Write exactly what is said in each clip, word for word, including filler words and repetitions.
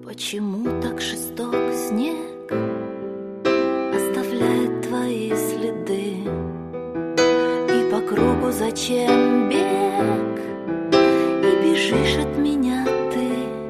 Почему так жесток снег оставляет твои следы? И по кругу зачем бег? И бежишь от меня ты.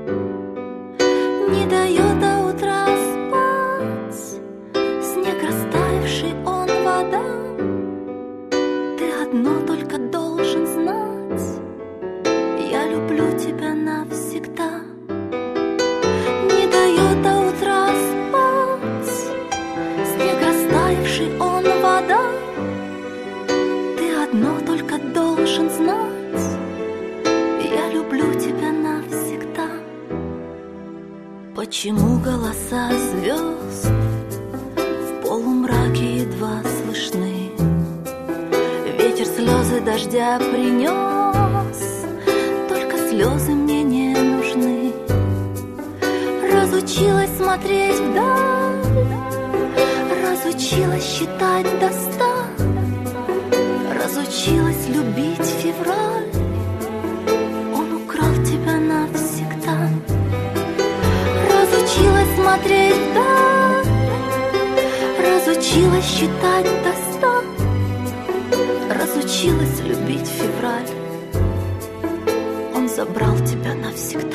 Не дает до утра спать снег растаявший, он вода. Ты одно только должен знать: я люблю тебя навсегда. Не дает до утра спать снег растаявший, он вода. Ты одно только должен знать: я люблю тебя навсегда. Почему голоса звезд в полумраке едва слышны? Ветер слезы дождя принес, только слезы мне не нужны. Разучилась смотреть вдаль, разучилась считать до ста, разучилась любить февраль. Он украл тебя навсегда. Разучилась смотреть вдаль, разучилась считать до ста, разучилась любить февраль. Он забрал тебя навсегда.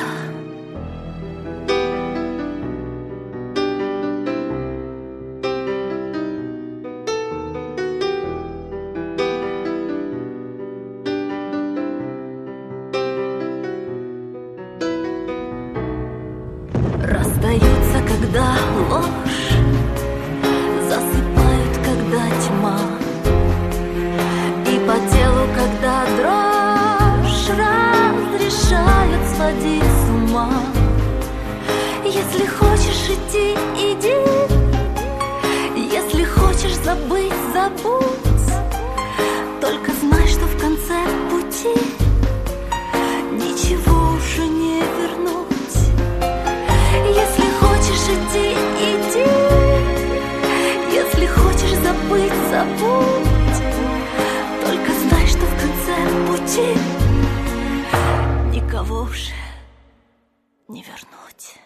Расстаются, когда ложь засыпают, когда тьма, и по телу, когда дрожь разрешают сводить с ума. Если хочешь идти, иди, если хочешь забыть, забудь. Только знай, что в конце пути ничего уже не вернуть. Если хочешь идти, иди, если хочешь забыть, забудь. Только знай, что в конце пути никого уже не вернуть.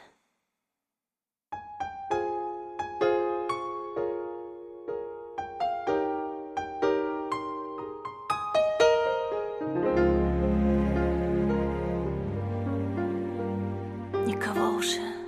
Никого уже